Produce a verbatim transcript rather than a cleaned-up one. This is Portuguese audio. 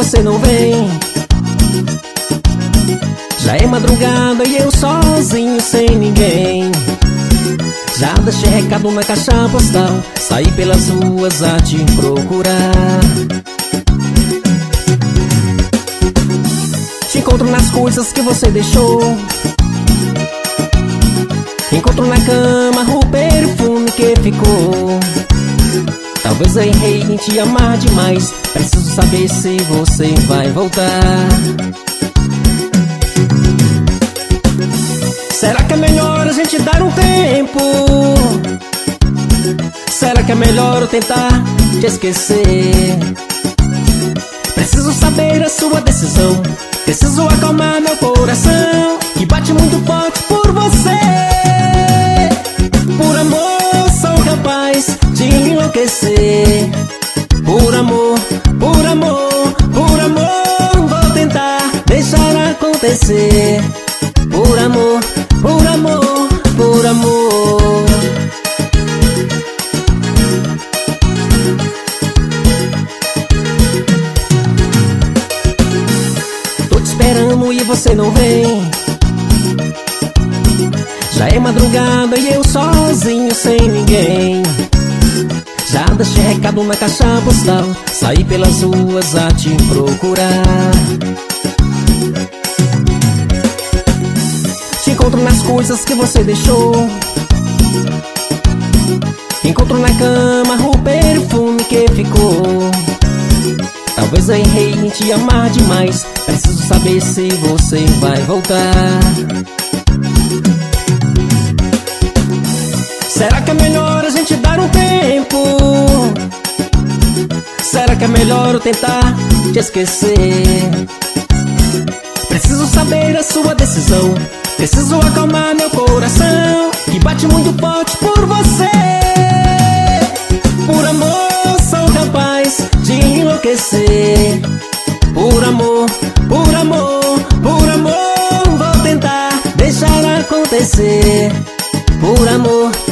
você não vem. Já é madrugada e eu sozinho sem ninguém. Já deixei recado na caixa postal, saí pelas ruas a te procurar. Te encontro nas coisas que você deixou. Encontro na cama o perfume que ficou. Talvez eu errei em te amar demais. Preciso saber se você vai voltar. Será que é melhor a gente dar um tempo? Será que é melhor eu tentar te esquecer? Preciso saber a sua decisão. Preciso acalmar meu coração, que bate muito forte por você. Por amor sou capaz de enlouquecer. Por amor, por amor, por amor vou tentar deixar acontecer. Por amor, por amor, por amor. Tô te esperando e você não vem. Já é madrugada e eu sozinho sem ninguém. Já deixei recado na caixa postal, saí pelas ruas a te procurar. Te encontro nas coisas que você deixou. Encontro na cama o perfume que ficou. Talvez eu errei em te amar demais. Preciso saber se você vai voltar. Será que é melhor a gente dar um tempo? Será que é melhor eu tentar te esquecer? Preciso saber a sua decisão. Preciso acalmar meu coração, que bate muito forte por você. Por amor sou capaz de enlouquecer. Por amor, por amor, por amor vou tentar deixar acontecer. Por amor,